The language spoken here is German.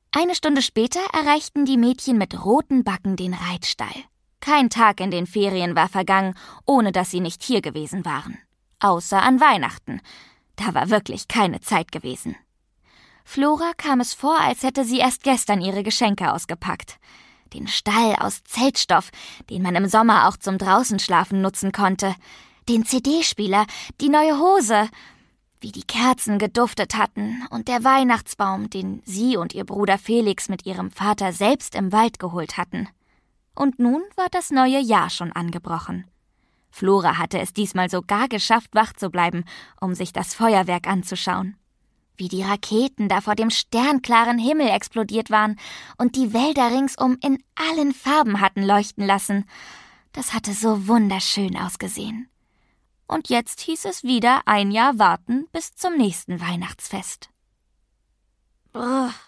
Eine Stunde später erreichten die Mädchen mit roten Backen den Reitstall. Kein Tag in den Ferien war vergangen, ohne dass sie nicht hier gewesen waren. Außer an Weihnachten. Da war wirklich keine Zeit gewesen. Flora kam es vor, als hätte sie erst gestern ihre Geschenke ausgepackt. Den Stall aus Zeltstoff, den man im Sommer auch zum Draußenschlafen nutzen konnte. Den CD-Spieler, die neue Hose. Wie die Kerzen geduftet hatten und der Weihnachtsbaum, den sie und ihr Bruder Felix mit ihrem Vater selbst im Wald geholt hatten. Und nun war das neue Jahr schon angebrochen. Flora hatte es diesmal sogar geschafft, wach zu bleiben, um sich das Feuerwerk anzuschauen. Wie die Raketen da vor dem sternklaren Himmel explodiert waren und die Wälder ringsum in allen Farben hatten leuchten lassen. Das hatte so wunderschön ausgesehen. Und jetzt hieß es wieder ein Jahr warten bis zum nächsten Weihnachtsfest. Brr.